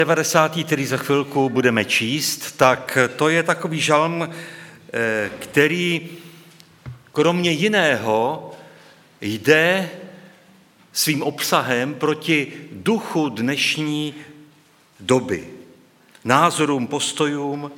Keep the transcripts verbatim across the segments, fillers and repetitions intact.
devadesátý, který za chvilku budeme číst, tak to je takový žalm, který kromě jiného jde svým obsahem proti duchu dnešní doby, názorům, postojům,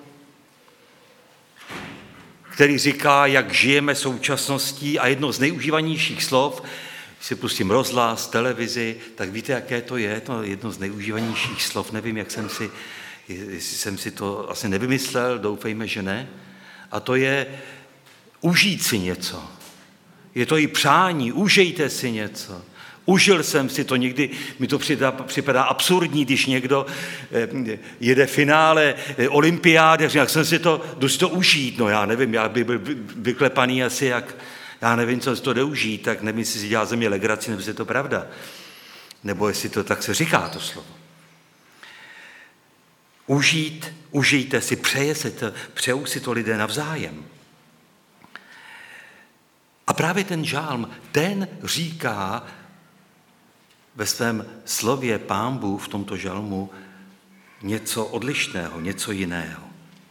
který říká, jak žijeme současností, a jedno z nejužívanějších slov, když si pustím rozhlas, televizi, tak víte, jaké to je, to jedno z nejužívanějších slov, nevím, jak jsem si, jestli jsem si to asi nevymyslel, doufejme, že ne, a to je užít si něco. Je to i přání, užijte si něco. Užil jsem si to, někdy mi to připadá absurdní, když někdo jede finále olympiády a říká, jak jsem si to, jdu si to užít, no já nevím, já bych byl vyklepaný asi jak, já nevím, co si to jde užít, tak nevím, jestli si dělá ze mě legraci, nebo je to pravda, nebo jestli to tak se říká to slovo. Užít, užijte si, přeje se to, přejou si to lidé navzájem. A právě ten žálm, ten říká ve svém slově Pán Bůh v tomto žalmu něco odlišného, něco jiného.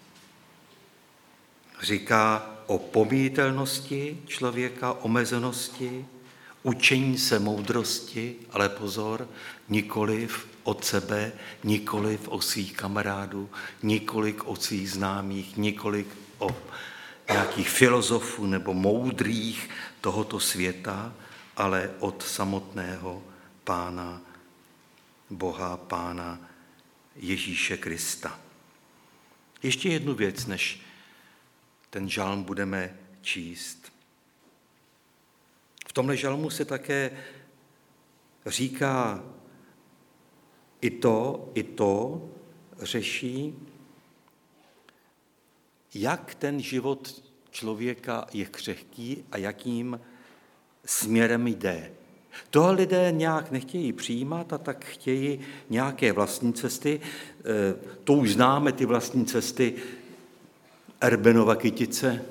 Říká o pomíjitelnosti člověka, omezenosti, učení se moudrosti, ale pozor, nikoliv od sebe, nikoliv od svých kamarádů, nikoliv od svých známých, nikoliv od nějakých filozofů nebo moudrých tohoto světa, ale od samotného Pána Boha, Pána Ježíše Krista. Ještě jednu věc, než ten žalm budeme číst. V tomhle žalmu se také říká i to, i to řeší, jak ten život člověka je křehký a jakým směrem jde. Toho lidé nějak nechtějí přijímat a tak chtějí nějaké vlastní cesty. To už známe, ty vlastní cesty Erbenova Kytice,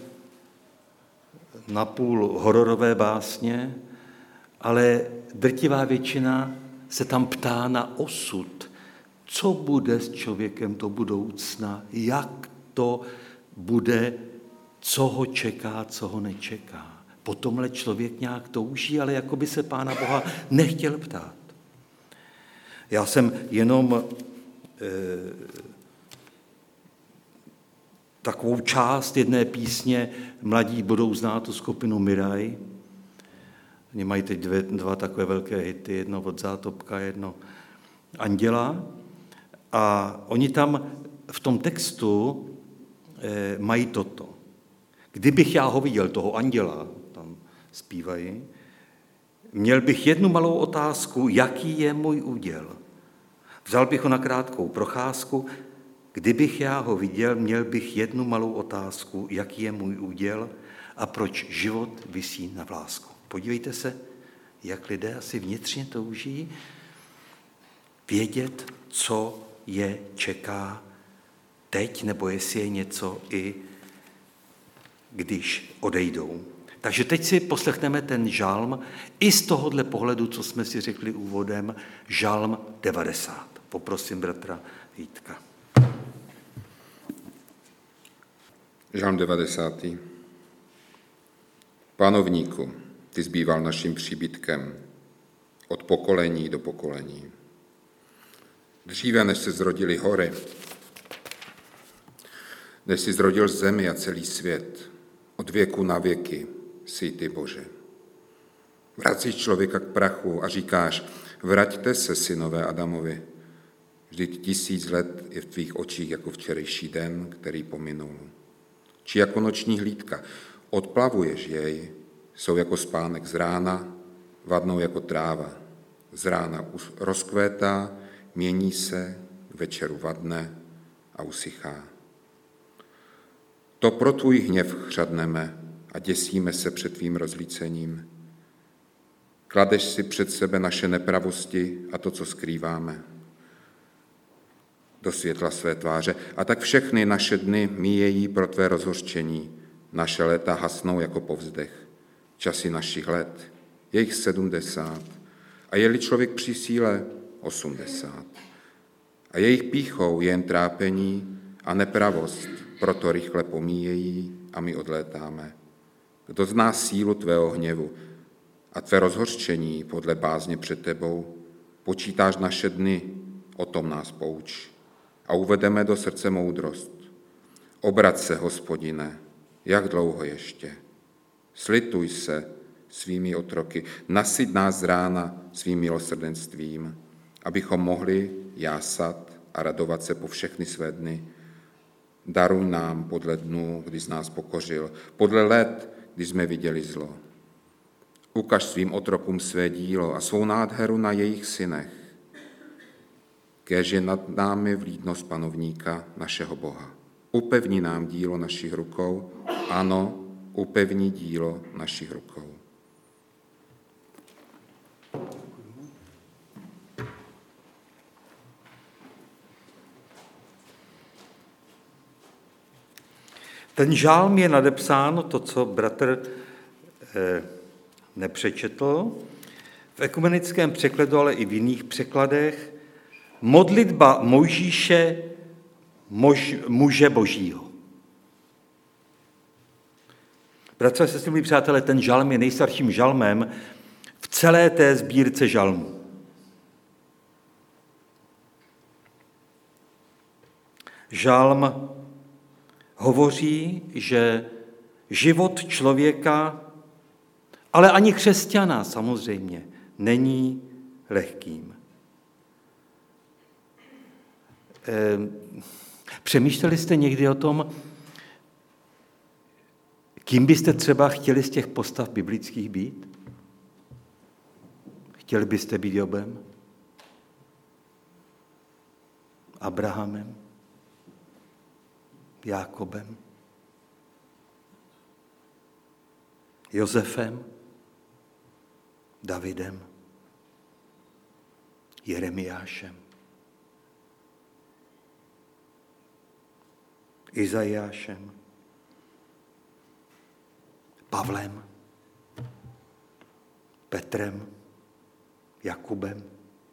napůl hororové básně, ale drtivá většina se tam ptá na osud. Co bude s člověkem do budoucna? Jak to bude? Co ho čeká, co ho nečeká? Po tomhle člověk nějak touží, ale jako by se Pána Boha nechtěl ptát. Já jsem jenom eh, takovou část jedné písně Mladí budou znát tu skupinu Miraj. Oni mají teď dvě, dva takové velké hity, jedno od Zátopka, jedno Anděla. A oni tam v tom textu eh, mají toto. Kdybych já ho viděl, toho anděla, tam zpívají, měl bych jednu malou otázku, jaký je můj úděl. Vzal bych ho na krátkou procházku, kdybych já ho viděl, měl bych jednu malou otázku, jaký je můj úděl a proč život visí na vlásku. Podívejte se, jak lidé asi vnitřně touží vědět, co je čeká teď, nebo jestli je něco i když odejdou. Takže teď si poslechneme ten žalm i z tohohle pohledu, co jsme si řekli úvodem, žalm devadesát. Poprosím bratra Vítka. Žalm devadesátý. Panovníku, ty zbýval naším příbytkem od pokolení do pokolení. Dříve, než se zrodily hory, než si zrodil zemi a celý svět, od věku na věky jsi ty, Bože. Vracíš člověka k prachu a říkáš, vraťte se, synové Adamovi. Vždyť tisíc let je v tvých očích jako včerejší den, který pominul. Či jako noční hlídka. Odplavuješ jej, jsou jako spánek z rána, vadnou jako tráva. Z rána rozkvétá, mění se, večeru vadne a usychá. To pro tvůj hněv chřadneme a děsíme se před tvým rozlícením. Kladeš si před sebe naše nepravosti a to, co skrýváme, do světla své tváře. A tak všechny naše dny míjejí pro tvé rozhořčení. Naše léta hasnou jako povzdech. Časy našich let, je jich sedmdesát. A je-li člověk při síle, osmdesát. a jejich pýchou je jen trápení a nepravost, proto rychle pomíjejí a my odlétáme. Kdo zná sílu tvého hněvu a tvé rozhořčení podle bázně před tebou, počítáš naše dny, o tom nás pouč a uvedeme do srdce moudrost. Obrať se, Hospodine, jak dlouho ještě? Slituj se svými otroky, nasyť nás z rána svým milosrdenstvím, abychom mohli jásat a radovat se po všechny své dny. Daruj nám podle dnů, kdy z nás pokořil, podle let, kdy jsme viděli zlo. Ukaž svým otrokům své dílo a svou nádheru na jejich synech. Kéž je nad námi vlídnost panovníka, našeho Boha. Upevni nám dílo našich rukou, ano, upevni dílo našich rukou. Ten žálm je nadepsán, to, co bratr eh, nepřečetl, v ekumenickém překladu, ale i v jiných překladech, modlitba Mojžíše, mož, muže božího. Bratře a sestry, milí přátelé, ten žalm je nejstarším žalmem v celé té sbírce žalmů. Žalm hovoří, že život člověka, ale ani křesťana samozřejmě, není lehkým. Přemýšleli jste někdy o tom, kým byste třeba chtěli z těch postav biblických být? Chtěli byste být Jobem? Abrahamem? Jákobem? Josefem? Davidem? Jeremiášem? Izajášem? Pavlem? Petrem? Jakubem?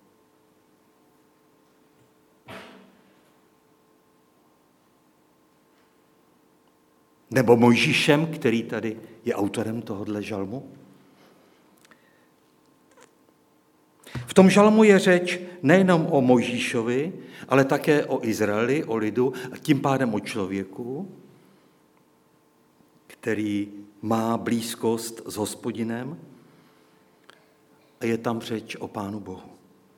Nebo Mojžíšem, který tady je autorem tohohle žalmu? V tom žalmu je řeč nejenom o Mojžíšovi, ale také o Izraeli, o lidu a tím pádem o člověku, který má blízkost s Hospodinem a je tam řeč o Pánu Bohu.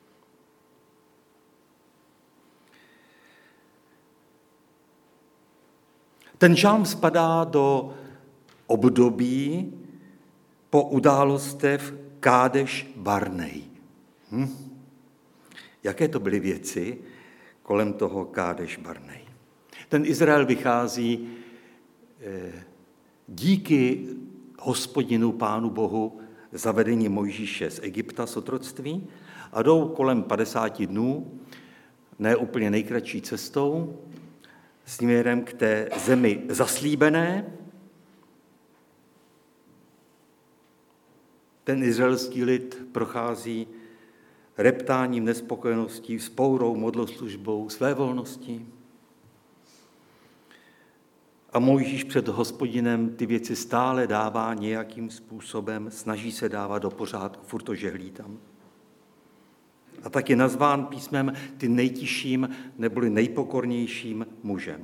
Ten žalm spadá do období po událostech Kádeš Barnej. Hm? Jaké to byly věci kolem toho Kádeš Barnej? Ten Izrael vychází eh, díky Hospodinu Pánu Bohu zavedení Mojžíše z Egypta, z otroctví, a jdou kolem padesáti dnů, ne úplně nejkratší cestou, směrem k té zemi zaslíbené. Ten izraelský lid prochází reptáním, nespokojeností, vzpourou, modloslužbou, svévolností. A Mojžíš před Hospodinem ty věci stále dává nějakým způsobem, snaží se dávat do pořádku, furt to žehlí tam. A tak je nazván písmem ty nejtišším neboli nejpokornějším mužem.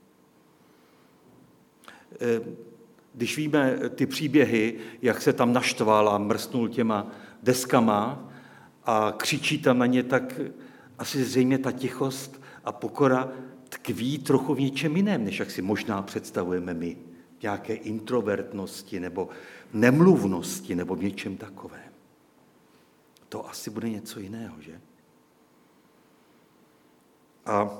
Když víme ty příběhy, jak se tam naštval a mrsknul těma deskama a křičí tam na ně, tak asi zřejmě ta tichost a pokora tkví trochu v něčem jiném, než jak si možná představujeme my. Nějaké introvertnosti nebo nemluvnosti nebo v něčem takovém. To asi bude něco jiného, že? A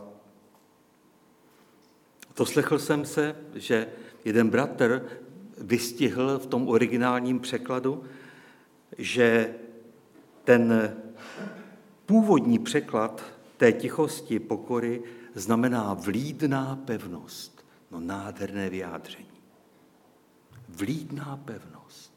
doslechl jsem se, že jeden bratr vystihl v tom originálním překladu, že ten původní překlad té tichosti, pokory znamená vlídná pevnost. No nádherné vyjádření. Vlídná pevnost.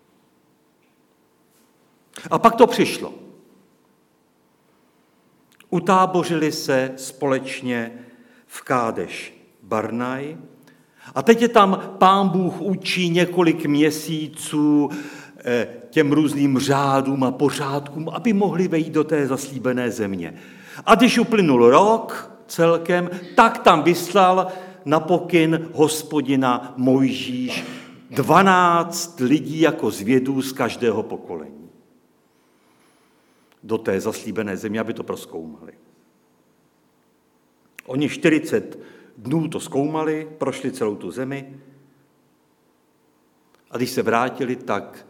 A pak to přišlo. Utábořili se společně v Kádeš Barnaj a teď je tam Pán Bůh učí několik měsíců těm různým řádům a pořádkům, aby mohli vejít do té zaslíbené země. A když uplynul rok celkem, tak tam vyslal na pokyn Hospodina Mojžíš dvanáct lidí jako zvědů z každého pokolení do té zaslíbené země, aby to prozkoumali. Oni čtyřicet dnů to zkoumali, prošli celou tu zemi a když se vrátili, tak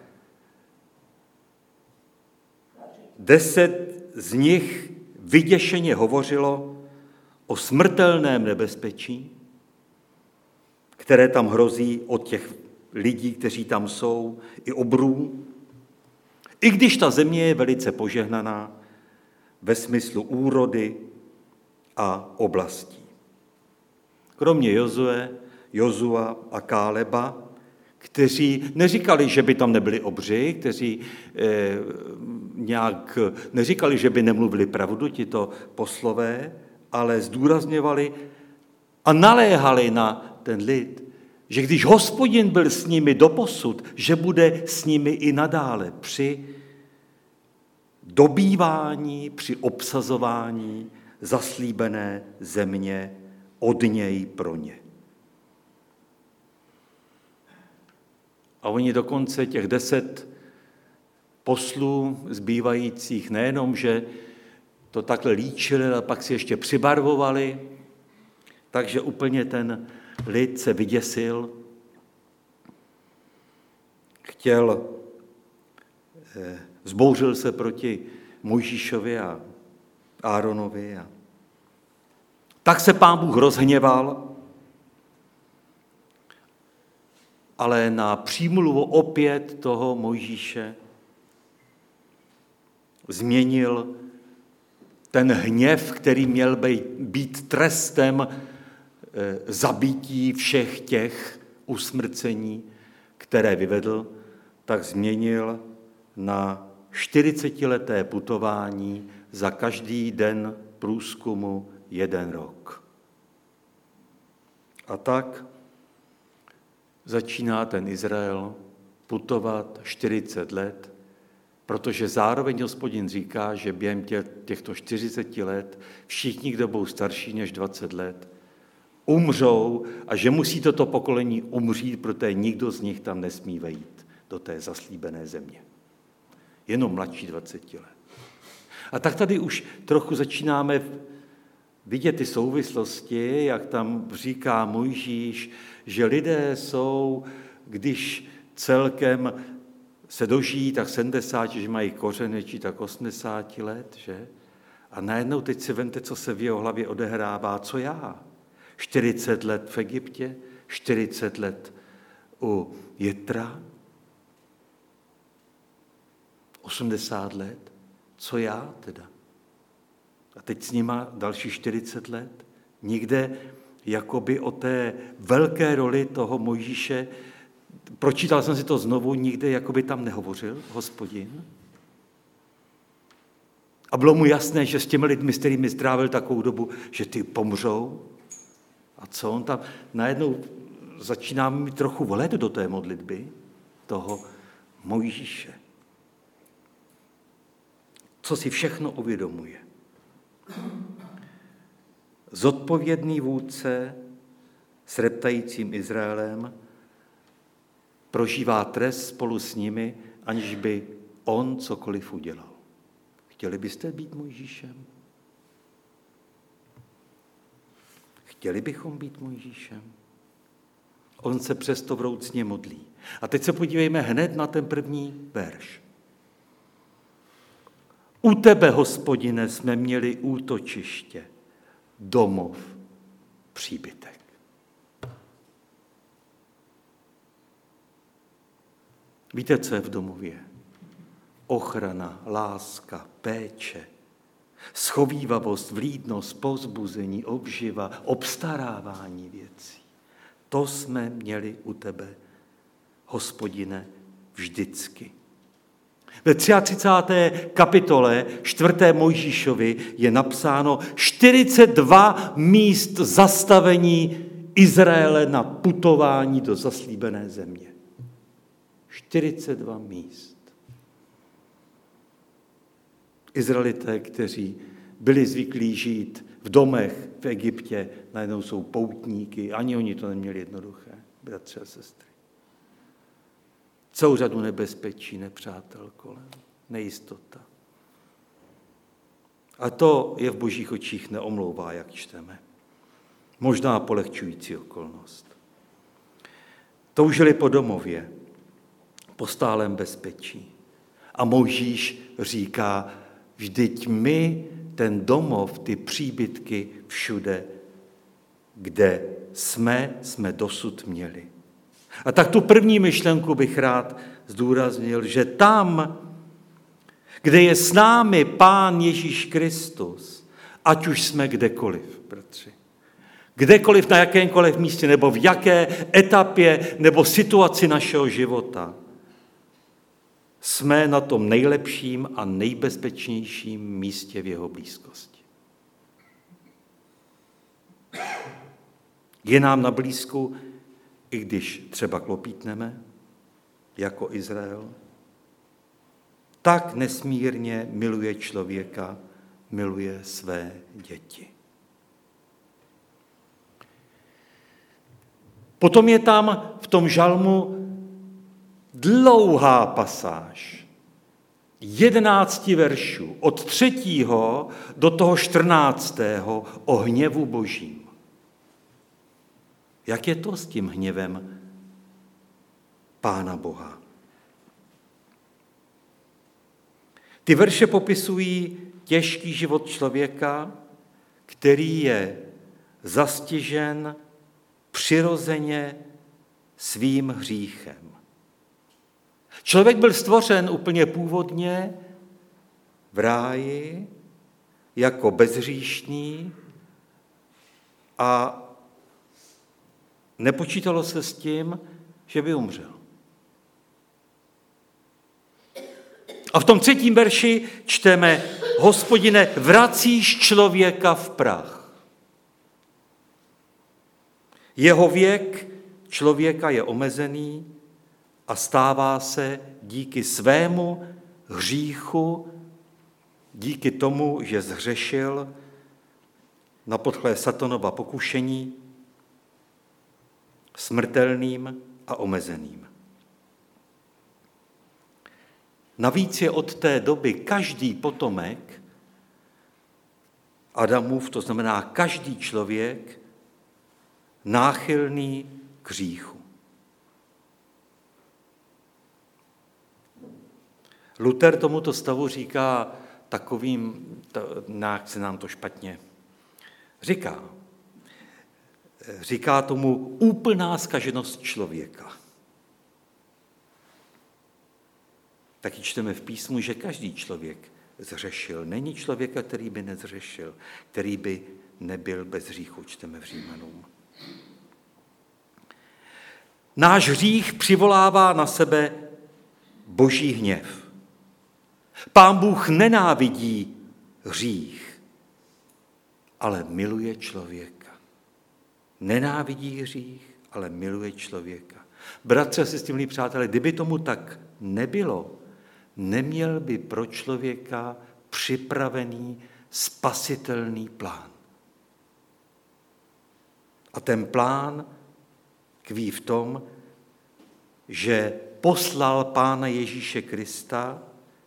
deset z nich vyděšeně hovořilo o smrtelném nebezpečí, které tam hrozí od těch lidí, kteří tam jsou, i obrů. I když ta země je velice požehnaná ve smyslu úrody a oblastí. Kromě Jozue, Jozua a Káleba, kteří neříkali, že by tam nebyli obři, kteří eh, nějak neříkali, že by nemluvili pravdu, tito poslové, ale zdůrazňovali a naléhali na ten lid, že když Hospodin byl s nimi doposud, že bude s nimi i nadále při dobývání, při obsazování zaslíbené země od něj pro ně. A oni dokonce těch deset poslů zbývajících nejenom, že to takhle líčili, ale pak si ještě přibarvovali, takže úplně ten lid se vyděsil, chtěl, zbouřil se proti Mojžíšovi a Áronovi. A tak se Pán Bůh rozhněval, ale na přímluvu opět toho Mojžíše změnil ten hněv, který měl být trestem zabití všech těch usmrcení, které vyvedl, tak změnil na čtyřicetileté putování za každý den průzkumu jeden rok. A tak začíná ten Izrael putovat čtyřicet let, protože zároveň Hospodin říká, že během těchto čtyřiceti let všichni, kdo budou starší než dvacet let, umřou a že musí toto pokolení umřít, protože nikdo z nich tam nesmí vejít do té zaslíbené země. Jenom mladší dvaceti let. A tak tady už trochu začínáme vidět ty souvislosti, jak tam říká Mojžíš, že lidé jsou, když celkem se dožijí, tak sedmdesát, že mají kořeny, či tak osmdesát let, že? A najednou teď si vemte, co se v jeho hlavě odehrává, co já. čtyřicet let v Egyptě, čtyřicet let u Jitra, osmdesát let, co já teda. A teď s nima další čtyřicet let. Nikde jakoby o té velké roli toho Mojžíše, pročítal jsem si to znovu, nikde jakoby tam nehovořil Hospodin. A bylo mu jasné, že s těmi lidmi, s kterými strávil takovou dobu, že ty pomřou. A co on tam? Najednou začínáme mít trochu volet do té modlitby toho Mojžíše. Co si všechno uvědomuje. Zodpovědný vůdce s reptajícím Izraelem prožívá trest spolu s nimi, aniž by on cokoliv udělal. Chtěli byste být Mojžíšem? Chtěli bychom být Mojžíšem? On se přesto vroucně modlí. A teď se podívejme hned na ten první verš. U tebe, Hospodine, jsme měli útočiště, domov, příbytek. Víte, co je v domově? Ochrana, láska, péče, schovívavost, vlídnost, povzbuzení, obživa, obstarávání věcí. To jsme měli u tebe, Hospodine, vždycky. Ve třiadvacáté kapitole čtvrté Mojžíšovi je napsáno čtyřicet dva míst zastavení Izraele na putování do zaslíbené země. čtyřicet dva míst. Izraelité, kteří byli zvyklí žít v domech v Egyptě, najednou jsou poutníky, ani oni to neměli jednoduché, bratři a sestry. Celou řadu nebezpečí, nepřátel kolem, nejistota. A to je v božích očích neomlouvá, jak čteme. Možná polehčující okolnost. Toužili po domově, po stálém bezpečí. A Mojžíš říká, vždyť my ten domov, ty příbytky všude, kde jsme, jsme dosud měli. A tak tu první myšlenku bych rád zdůraznil, že tam, kde je s námi Pán Ježíš Kristus, ať už jsme kdekoliv, bratři, kdekoliv na jakémkoliv místě, nebo v jaké etapě, nebo situaci našeho života, jsme na tom nejlepším a nejbezpečnějším místě v jeho blízkosti. Je nám na blízku, i když třeba klopítneme, jako Izrael, tak nesmírně miluje člověka, miluje své děti. Potom je tam v tom žalmu dlouhá pasáž, jedenácti veršů, od třetího do toho čtrnáctého o hněvu božím. Jak je to s tím hněvem Pána Boha? Ty verše popisují těžký život člověka, který je zastižen přirozeně svým hříchem. Člověk byl stvořen úplně původně v ráji jako bezhříšný a nepočítalo se s tím, že by umřel. A v tom třetím verši čteme, Hospodine, vracíš člověka v prach. Jeho věk člověka je omezený a stává se díky svému hříchu, díky tomu, že zhřešil na podklé Satanova pokušení, smrtelným a omezeným. Navíc je od té doby každý potomek Adamův, to znamená každý člověk, náchylný k hříchu. Luther tomuto stavu říká takovým, nějak se nám to špatně říká, říká tomu úplná zkaženost člověka. Taky čteme v písmu, že každý člověk zřešil. Není člověka, který by nezřešil, který by nebyl bez hříchu, čteme v Římanům. Náš hřích přivolává na sebe boží hněv. Pán Bůh nenávidí hřích, ale miluje člověka. Nenávidí hřích, ale miluje člověka. Bratře a sestry, milí přátelé, kdyby tomu tak nebylo, neměl by pro člověka připravený spasitelný plán. A ten plán tkví v tom, že poslal Pána Ježíše Krista,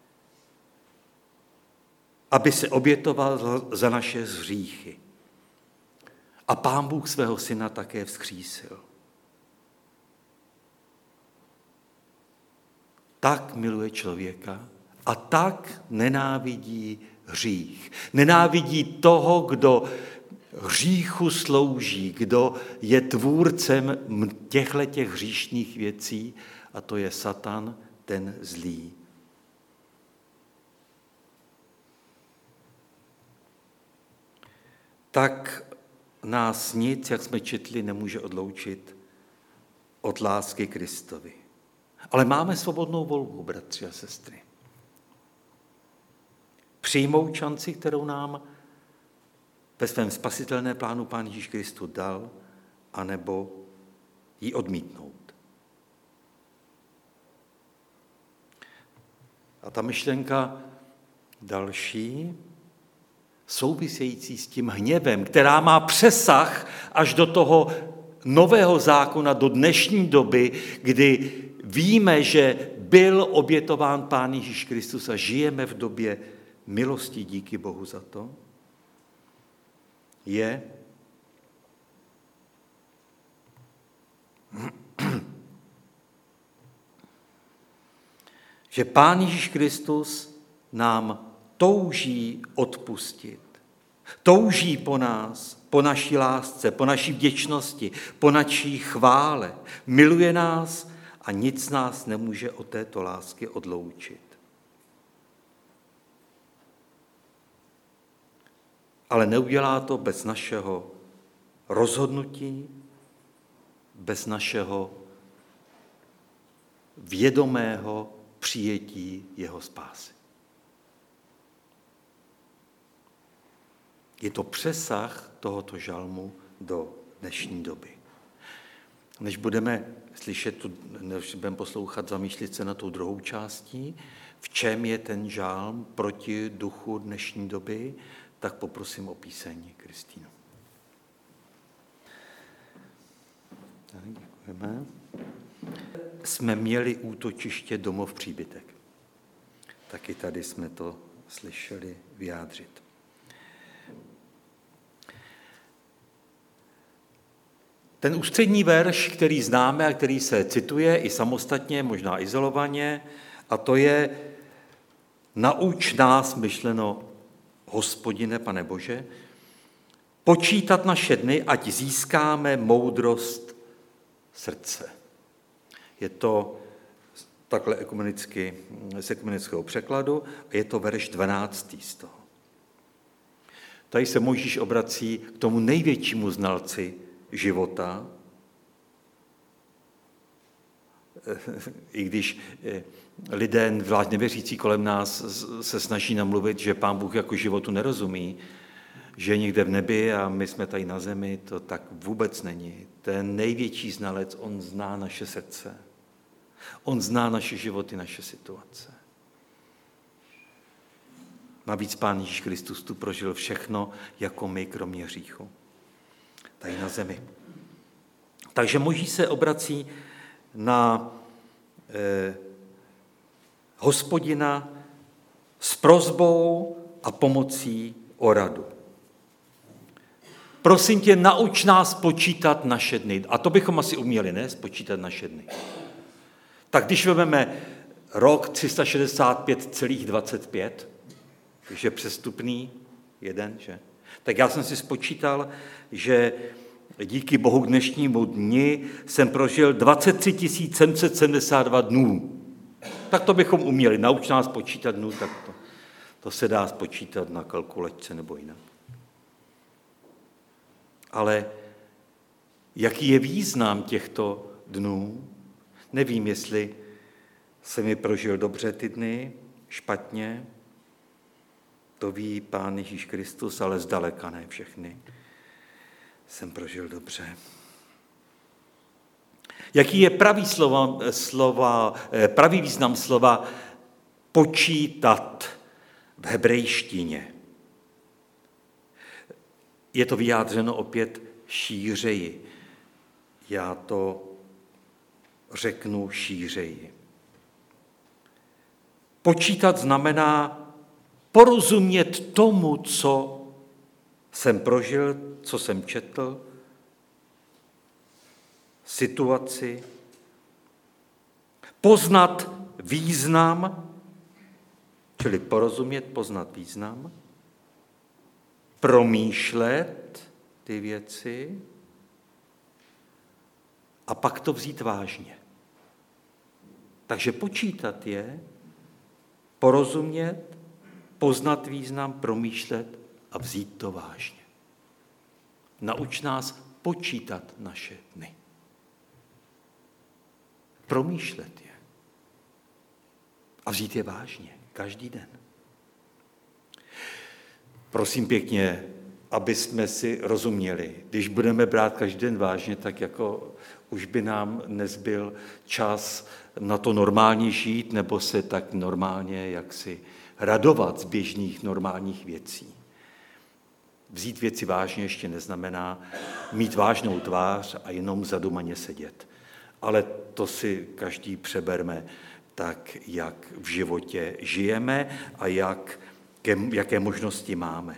aby se obětoval za naše hříchy. A Pán Bůh svého syna také vzkřísil. Tak miluje člověka a tak nenávidí hřích. Nenávidí toho, kdo hříchu slouží, kdo je tvůrcem těchto hříšných věcí, a to je Satan, ten zlý. Tak nás nic, jak jsme četli, nemůže odloučit od lásky Kristovi. Ale máme svobodnou volbu, bratři a sestry. přijmout šanci, kterou nám ve svém spasitelné plánu Pán Ježíš Kristus dal, anebo ji odmítnout. A ta myšlenka další, související s tím hněvem, která má přesah až do toho nového zákona, do dnešní doby, kdy víme, že byl obětován Pán Ježíš Kristus a žijeme v době milosti, díky Bohu za to, je, že Pán Ježíš Kristus nám touží odpustit. Touží po nás, po naší lásce, po naší vděčnosti, po naší chvále. Miluje nás a nic nás nemůže od této lásky odloučit. Ale neudělá to bez našeho rozhodnutí, bez našeho vědomého přijetí jeho spásy. Je to přesah tohoto žalmu do dnešní doby. Než budeme slyšet, než budeme poslouchat, zamýšlet se na tou druhou částí, v čem je ten žalm proti duchu dnešní doby, tak poprosím o píseň Kristýnu. Tak, děkujeme. Jsme měli útočiště domov příbytek. Taky tady jsme to slyšeli vyjádřit. Ten ústřední verš, který známe a který se cituje i samostatně, možná izolovaně, a to je nauč nás, myšleno Hospodine, Pane Bože, počítat naše dny, ať získáme moudrost srdce. Je to takhle ekumenicky, z ekumenického překladu a je to verš dvanáctý z toho. Tady se Mojžíš obrací k tomu největšímu znalci života, i když lidé, zvlášť nevěřící kolem nás, se snaží namluvit, že Pán Bůh jako životu nerozumí, že je někde v nebi a my jsme tady na zemi, to tak vůbec není. Ten největší znalec, on zná naše srdce. On zná naše životy, naše situace. Navíc Pán Ježíš Kristus tu prožil všechno jako my, kromě hříchu. Tady na zemi. Takže Mojžíš se obrací na eh, Hospodina s prosbou a pomocí o radu. Prosím tě, nauč nás počítat naše dny. A to bychom asi uměli, ne? Spočítat naše dny. Tak když vezmeme rok tři sta šedesát pět celá dvacet pět, když je přestupný jeden, že? Tak já jsem si spočítal, že díky Bohu k dnešnímu dni jsem prožil dvacet tři tisíc sedm set sedmdesát dva dnů. Tak to bychom uměli. Nauč nás počítat dnů, tak to, to se dá spočítat na kalkulačce nebo jinak. Ale jaký je význam těchto dnů? Nevím, jestli jsem mi prožil dobře ty dny, špatně. To ví Pán Ježíš Kristus, ale zdaleka ne všechny jsem prožil dobře. Jaký je pravý, slova, slova, pravý význam slova počítat v hebrejštině? Je to vyjádřeno opět šířeji. Já to řeknu šířeji. Počítat znamená porozumět tomu, co jsem prožil, co jsem četl, situaci, poznat význam, čili porozumět, poznat význam, promýšlet ty věci a pak to vzít vážně. Takže počítat je porozumět, poznat význam, promýšlet a vzít to vážně. Nauč nás počítat naše dny. Promýšlet je. A vzít je vážně, každý den. prosím pěkně, aby jsme si rozuměli. Když budeme brát každý den vážně, tak jako už by nám nezbyl čas na to normálně žít, nebo se tak normálně jaksi radovat z běžných normálních věcí. Vzít věci vážně ještě neznamená mít vážnou tvář a jenom zadumaně sedět. Ale to si každý přeberme tak, jak v životě žijeme a jak, jaké možnosti máme.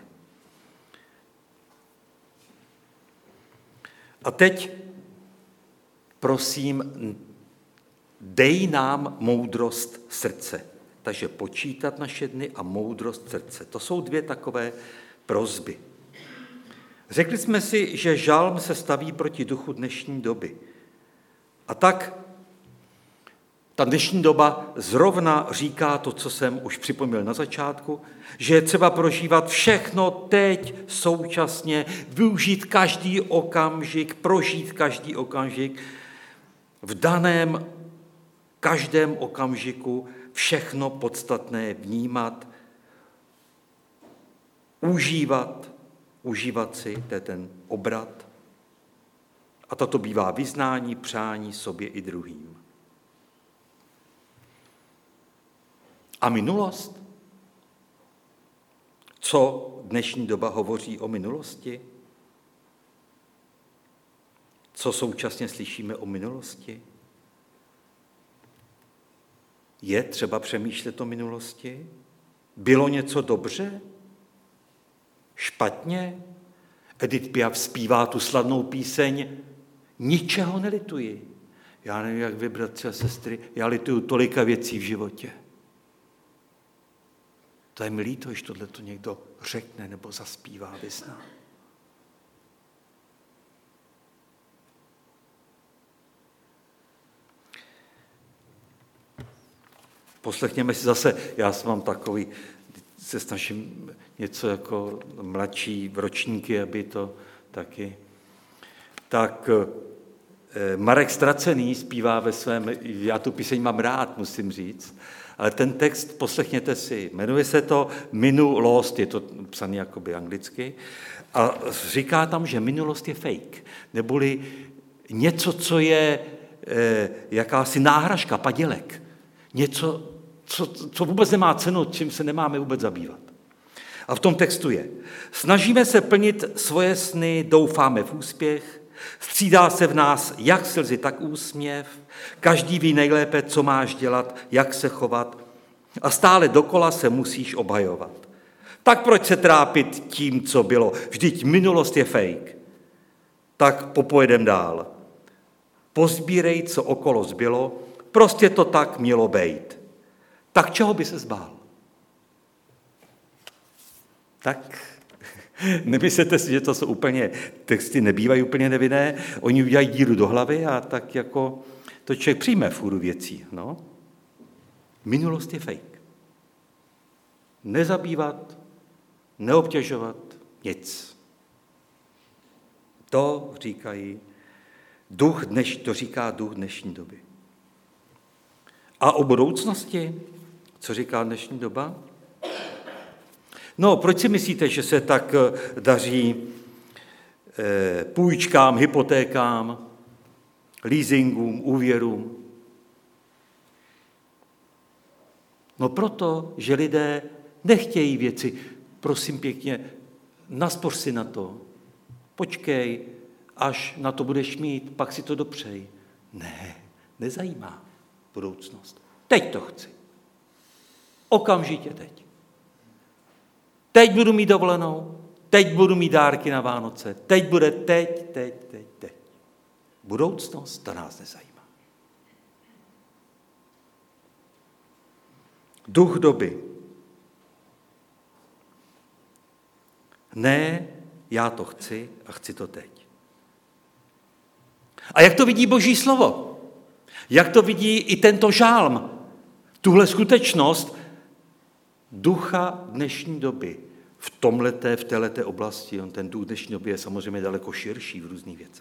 A teď, prosím, dej nám moudrost srdce. Takže počítat naše dny a moudrost srdce. To jsou dvě takové prosby. Řekli jsme si, že žalm se staví proti duchu dnešní doby. A tak ta dnešní doba zrovna říká to, co jsem už připomněl na začátku, že je třeba prožívat všechno teď, současně, využít každý okamžik, prožít každý okamžik, v daném každém okamžiku všechno podstatné vnímat, užívat, užívat si, to je ten obrat. A toto bývá vyznání, přání sobě i druhým. A minulost? Co dnešní doba hovoří o minulosti? Co současně slyšíme o minulosti? Je třeba přemýšlet o minulosti? Bylo něco dobře? Špatně? Edith Piaf zpívá tu slavnou píseň Ničeho nelituji. Já nevím, jak vy, bratři a sestry, já lituju tolika věcí v životě. To je mi líto, když tohle to někdo řekne nebo zaspívá, vyzná. Poslechněme si zase, já mám takový, se snažím něco jako mladší ročníky, aby to taky. Tak Marek Stracený zpívá ve svém, já tu píseň mám rád, musím říct, ale ten text poslechněte si, jmenuje se to Minulost, je to psaný jakoby anglicky, a říká tam, že minulost je fake, neboli něco, co je e, jakási náhražka, padělek, něco, co, co vůbec nemá cenu, čím se nemáme vůbec zabývat. A v tom textu je, snažíme se plnit svoje sny, doufáme v úspěch, střídá se v nás jak slzy, tak úsměv, každý ví nejlépe, co máš dělat, jak se chovat a stále dokola se musíš obhajovat. Tak proč se trápit tím, co bylo? Vždyť minulost je fake. Tak popojedem dál. Pozbírej, co okolo zbylo, prostě to tak mělo bejt. Tak čeho by se zbál? Tak nemyslete si, že to jsou úplně, texty nebývají úplně nevinné, oni udělají díru do hlavy a tak jako to člověk přijme fůru věcí. No. Minulost je fake. Nezabývat, neobtěžovat, nic. To říkají duch dneš, to říká duch dnešní doby. A o budoucnosti, co říká dnešní doba? No, proč si myslíte, že se tak daří půjčkám, hypotékám, leasingům, úvěrům? No proto, že lidé nechtějí věci, prosím pěkně, naspoř si na to, počkej, až na to budeš mít, pak si to dopřej. Ne, nezajímá budoucnost. Teď to chci. Okamžitě teď. Teď budu mít dovolenou, teď budu mít dárky na Vánoce, teď bude teď, teď, teď, teď. Budoucnost, to nás nezajímá. Duch doby. Ne, já to chci a chci to teď. A jak to vidí Boží slovo? Jak to vidí i tento žálm? Tuhle skutečnost ducha dnešní doby. V tomhleté, v téhleté oblasti, on ten duch dnešní doby je samozřejmě daleko širší v různých věcech.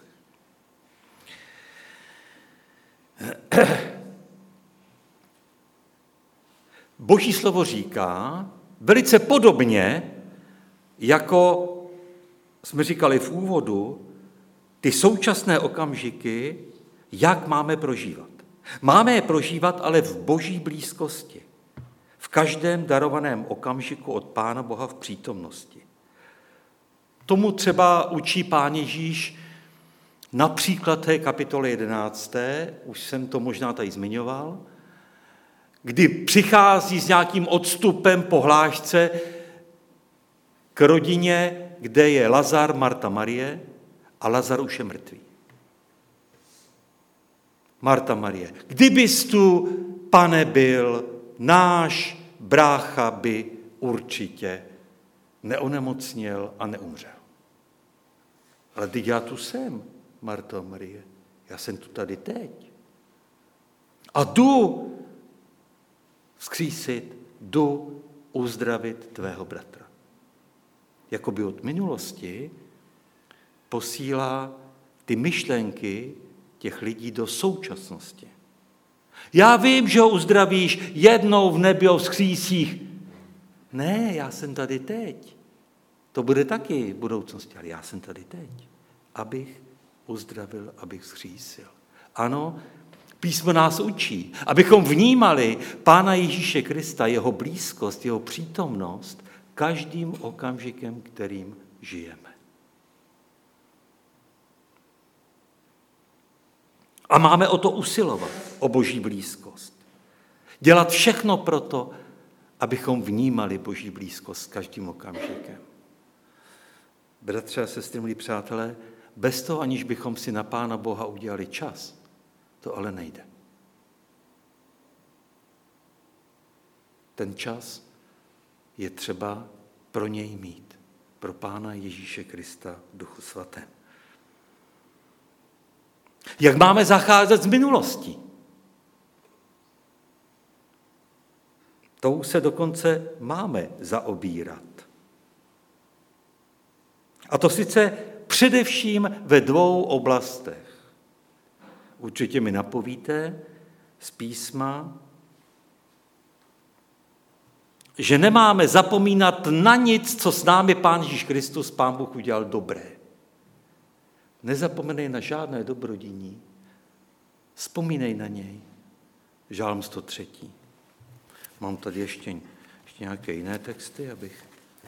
Boží slovo říká velice podobně jako jsme říkali v úvodu, ty současné okamžiky, jak máme prožívat. Máme je prožívat ale v boží blízkosti, v každém darovaném okamžiku od Pána Boha v přítomnosti. Tomu třeba učí Pán Ježíš například té kapitole jedenácté, už jsem to možná tady zmiňoval, kdy přichází s nějakým odstupem po hlášce k rodině, kde je Lazar, Marta, Marie a Lazar už je mrtvý. Marta, Marie, kdybys tu, Pane, byl, náš brácha by určitě neonemocněl a neumřel. Ale teď já tu jsem, Marta a Marie, já jsem tu tady teď. A jdu vzkřísit, jdu uzdravit tvého bratra. Jakoby od minulosti posílá ty myšlenky těch lidí do současnosti. Já vím, že ho uzdravíš jednou v nebi o vzkřísích. Ne, já jsem tady teď. To bude taky v budoucnosti, ale já jsem tady teď, abych uzdravil, abych vzkřísil. Ano, písmo nás učí, abychom vnímali Pána Ježíše Krista, jeho blízkost, jeho přítomnost každým okamžikem, kterým žijeme. A máme o to usilovat, o boží blízkost. Dělat všechno proto, abychom vnímali boží blízkost každým okamžikem. Bratře a sestry, milí přátelé, bez toho, aniž bychom si na Pána Boha udělali čas, to ale nejde. Ten čas je třeba pro něj mít, pro Pána Ježíše Krista v Duchu Svatém. Jak máme zacházet s minulostí? Tou se dokonce máme zaobírat. A to sice především ve dvou oblastech. Určitě mi napovíte z písma, že nemáme zapomínat na nic, co s námi Pán Ježíš Kristus, Pán Bůh udělal dobré. Nezapomenej na žádné dobrodiní. Vzpomínej na něj. Žálm sto tři. Mám tady ještě, ještě nějaké jiné texty, abych...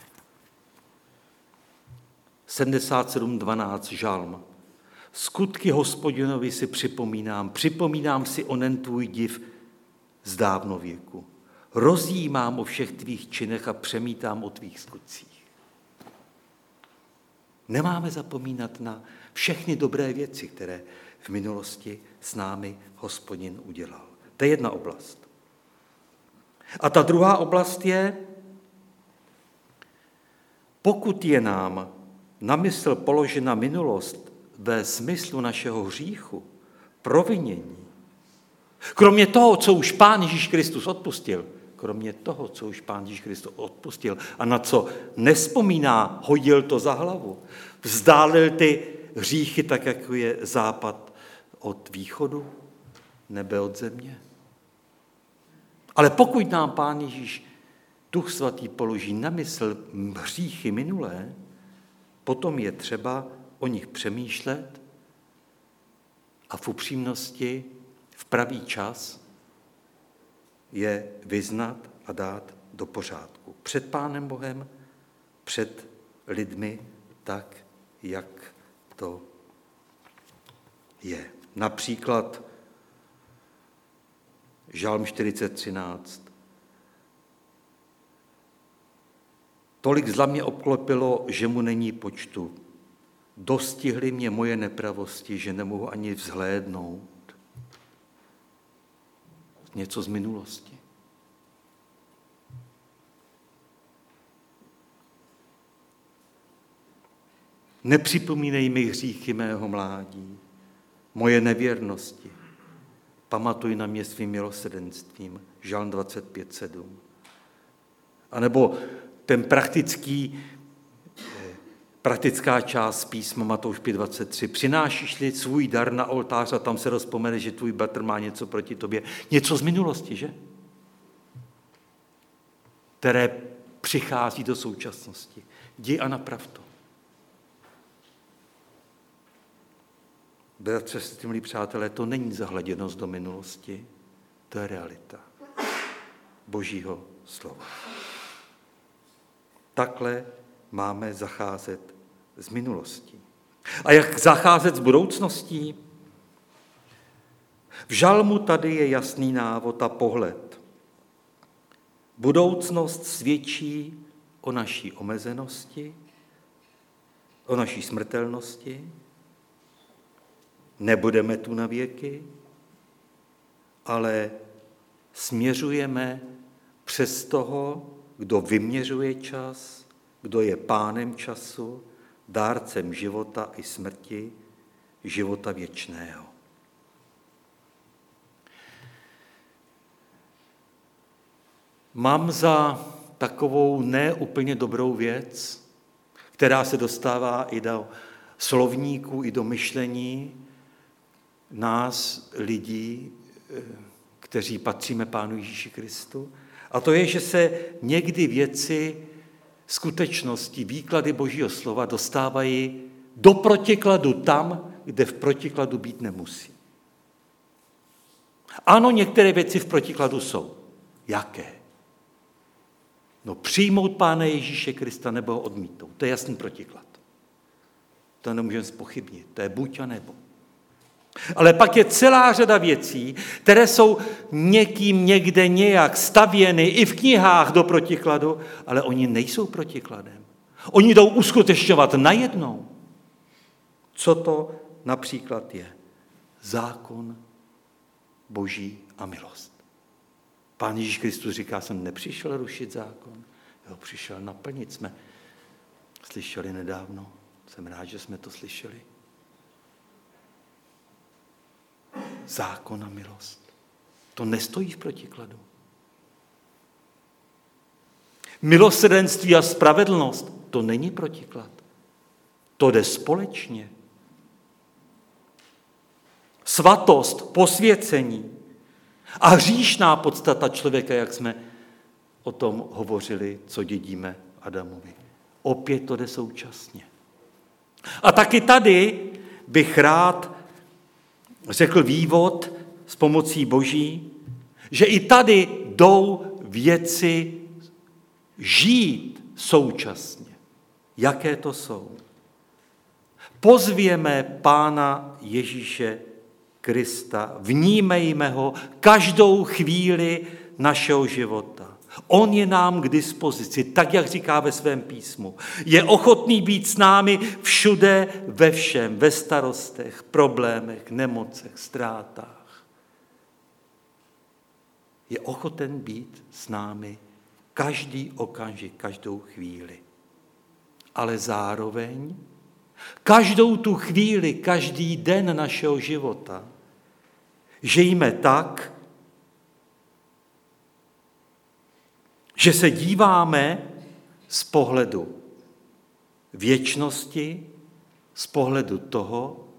sedmdesát sedm dvanáct žálm. Skutky Hospodinovi si připomínám, připomínám si onen tvůj div z dávnověku. Rozjímám o všech tvých činech a přemítám o tvých skutcích. Nemáme zapomínat na všechny dobré věci, které v minulosti s námi Hospodin udělal. To je jedna oblast. A ta druhá oblast je, pokud je nám na mysl položena minulost ve smyslu našeho hříchu, provinění, kromě toho, co už Pán Ježíš Kristus odpustil, kromě toho, co už Pán Ježíš Kristus odpustil a na co nespomíná, hodil to za hlavu, vzdálil ty hříchy tak, jako je západ od východu, nebe od země. Ale pokud nám Pán Ježíš Duch Svatý položí na mysl hříchy minulé, potom je třeba o nich přemýšlet a v upřímnosti v pravý čas je vyznat a dát do pořádku. Před Pánem Bohem, před lidmi, tak, jak to je. Například Žalm čtyřicet třináct. Tolik zla mě obklopilo, že mu není počtu. Dostihly mě moje nepravosti, že nemohu ani vzhlédnout. Něco z minulosti. Nepřipomínej mi hříchy mého mládí, moje nevěrnosti. Pamatuj na mě svým milosrdenstvím. Žalm dvacet pět sedm. A nebo ten praktický, praktická část písma Matouš pět dvacet tři. Přinášíš-li svůj dar na oltář a tam se rozpomene, že tvůj bratr má něco proti tobě. Něco z minulosti, že? Které přichází do současnosti. Jdi a naprav to. Bratře, milí přátelé, to není zahleděnost do minulosti, to je realita Božího slova. Takhle máme zacházet s minulostí. A jak zacházet s budoucností? V žalmu tady je jasný návod a pohled. Budoucnost svědčí o naší omezenosti, o naší smrtelnosti. Nebudeme tu na věky, ale směřujeme přes toho, kdo vyměřuje čas, kdo je pánem času, dárcem života i smrti, života věčného. Mám za takovou neúplně dobrou věc, která se dostává i do slovníků, i do myšlení nás, lidí, kteří patříme Pánu Ježíši Kristu. A to je, že se někdy věci, skutečnosti, výklady Božího slova dostávají do protikladu tam, kde v protikladu být nemusí. Ano, některé věci v protikladu jsou. Jaké? No přijmout Pána Ježíše Krista nebo ho odmítnout. To je jasný protiklad. To nemůžeme zpochybnit. To je buď a nebo. Ale pak je celá řada věcí, které jsou někým někde nějak stavěny i v knihách do protikladu, ale oni nejsou protikladem. Oni jdou uskutečňovat najednou. Co to například je? Zákon Boží a milost. Pán Ježíš Kristus říká, jsem nepřišel rušit zákon, jo, přišel naplnit. Jsme slyšeli nedávno. Jsem rád, že jsme to slyšeli. Zákon a milost. To nestojí v protikladu. Milosrdenství a spravedlnost, to není protiklad. To jde společně. Svatost, posvěcení a hříšná podstata člověka, jak jsme o tom hovořili, co dědíme Adamovi. Opět to jde současně. A taky tady bych rád řekl vývod s pomocí Boží, že i tady jdou věci žít současně. Jaké to jsou? Pozvěme Pána Ježíše Krista, vnímejme ho každou chvíli našeho života. On je nám k dispozici, tak jak říká ve svém písmu. Je ochotný být s námi všude, ve všem, ve starostech, problémech, nemocech, ztrátách. Je ochoten být s námi každý okamžik, každou chvíli. Ale zároveň každou tu chvíli, každý den našeho života žijme tak, že se díváme z pohledu věčnosti, z pohledu toho,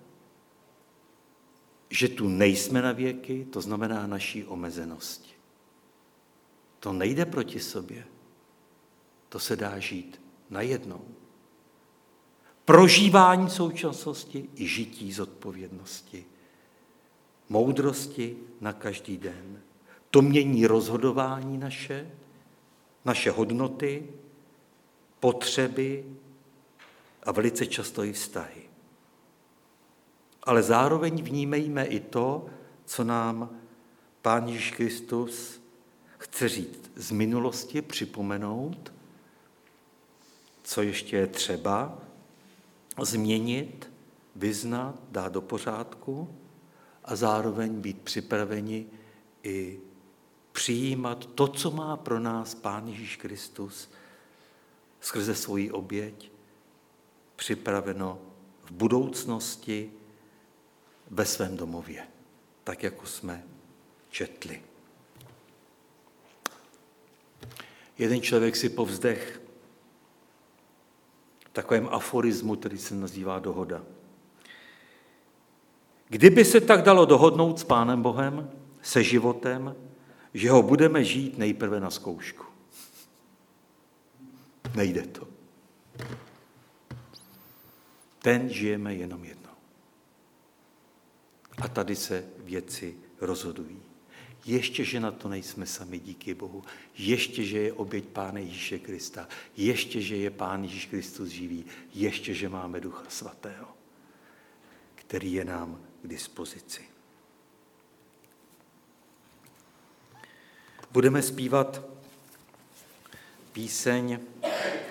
že tu nejsme na věky, to znamená naší omezenosti. To nejde proti sobě. To se dá žít najednou. Prožívání současnosti i žití zodpovědnosti. Moudrosti na každý den. To mění rozhodování naše, naše hodnoty, potřeby a velice často i vztahy. Ale zároveň vnímejme i to, co nám Pán Ježíš Kristus chce říct z minulosti, připomenout, co ještě je třeba změnit, vyznat, dát do pořádku a zároveň být připraveni i přijímat to, co má pro nás Pán Ježíš Kristus skrze svoji oběť připraveno v budoucnosti ve svém domově, tak jako jsme četli. Jeden člověk si povzdech v takovém aforismu, který se nazývá dohoda. Kdyby se tak dalo dohodnout s Pánem Bohem, se životem, že ho budeme žít nejprve na zkoušku. Nejde to. Ten žijeme jenom jednou. A tady se věci rozhodují. Ještě, že na to nejsme sami, díky Bohu. Ještě, že je oběť Pána Ježíše Krista. Ještě, že je Pán Ježíš Kristus živý. Ještě, že máme Ducha Svatého, který je nám k dispozici. Budeme zpívat píseň